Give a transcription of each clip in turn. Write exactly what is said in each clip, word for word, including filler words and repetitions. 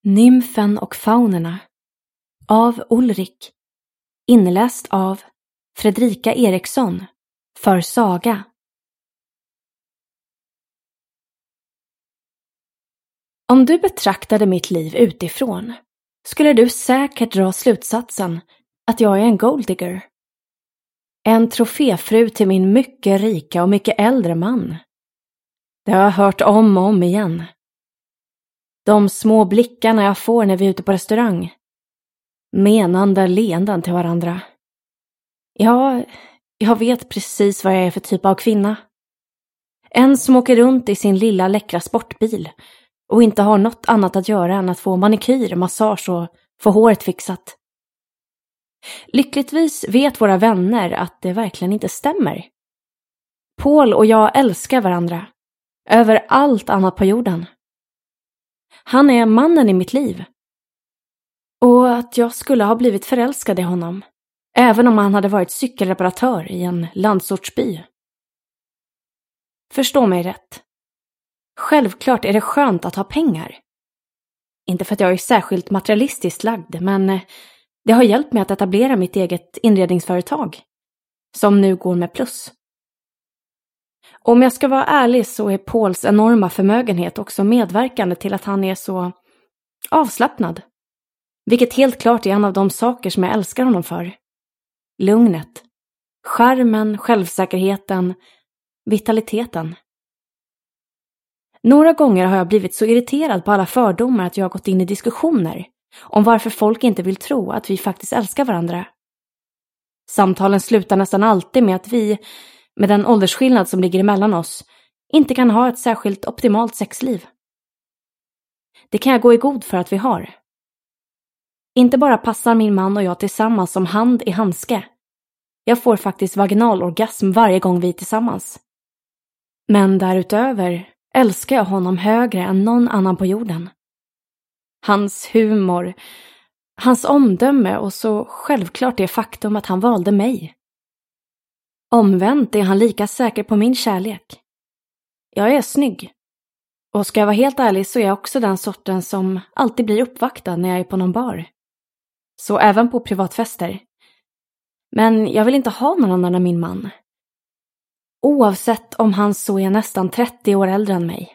Nymfen och faunerna av Ulrik, inläst av Fredrika Eriksson för Saga. Om du betraktade mitt liv utifrån skulle du säkert dra slutsatsen att jag är en golddigger. En troféfru till min mycket rika och mycket äldre man. Det har jag hört om och om igen. De små blickarna jag får när vi är ute på restaurang. Menande leenden till varandra. Ja, jag vet precis vad jag är för typ av kvinna. En som åker runt i sin lilla läckra sportbil och inte har något annat att göra än att få manikyr, massage och få håret fixat. Lyckligtvis vet våra vänner att det verkligen inte stämmer. Paul och jag älskar varandra. Över allt annat på jorden. Han är mannen i mitt liv. Och att jag skulle ha blivit förälskad i honom. Även om han hade varit cykelreparatör i en landsortsby. Förstå mig rätt. Självklart är det skönt att ha pengar. Inte för att jag är särskilt materialistiskt lagd, men det har hjälpt mig att etablera mitt eget inredningsföretag. Som nu går med plus. Om jag ska vara ärlig så är Pauls enorma förmögenhet också medverkande till att han är så avslappnad. Vilket helt klart är en av de saker som jag älskar honom för. Lugnet, charmen, självsäkerheten, vitaliteten. Några gånger har jag blivit så irriterad på alla fördomar att jag har gått in i diskussioner om varför folk inte vill tro att vi faktiskt älskar varandra. Samtalen slutar nästan alltid med att vi, med den åldersskillnad som ligger emellan oss, inte kan ha ett särskilt optimalt sexliv. Det kan jag gå i god för att vi har. Inte bara passar min man och jag tillsammans som hand i handske. Jag får faktiskt vaginalorgasm varje gång vi är tillsammans. Men därutöver älskar jag honom högre än någon annan på jorden. Hans humor, hans omdöme och så självklart det faktum att han valde mig. Omvänt är han lika säker på min kärlek. Jag är snygg. Och ska jag vara helt ärlig så är jag också den sorten som alltid blir uppvaktad när jag är på någon bar. Så även på privatfester. Men jag vill inte ha någon annan än min man. Oavsett om han så är nästan trettio år äldre än mig.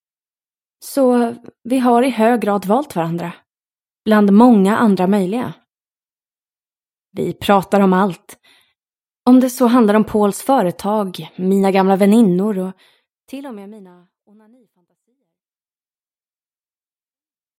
Så vi har i hög grad valt varandra. Bland många andra möjliga. Vi pratar om allt. Om det så handlar om Pauls företag, mina gamla väninnor och till och med mina onani.